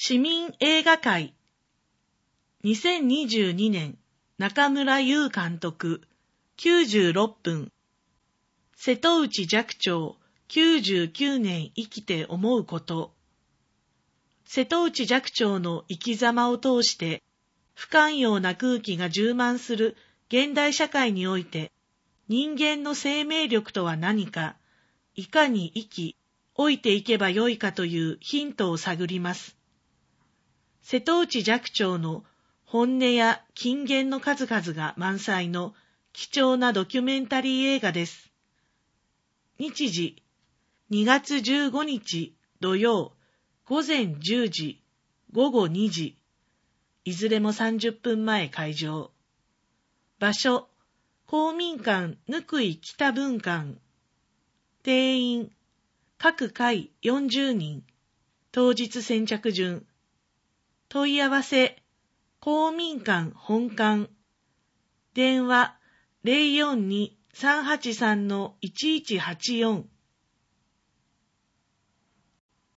市民映画会2022年中村優監督96分瀬戸内寂聴99年生きて思うこと瀬戸内寂聴の生き様を通して不寛容な空気が充満する現代社会において人間の生命力とは何か、いかに生き、老いていけばよいかというヒントを探ります。瀬戸内寂聴の本音や金言の数々が満載の貴重なドキュメンタリー映画です。日時2月15日土曜午前10時、午後2時、いずれも30分前開場。場所、公民館貫井北分館。定員、各回40人。当日先着順。問い合わせ、公民館本館。電話、042-383-1184。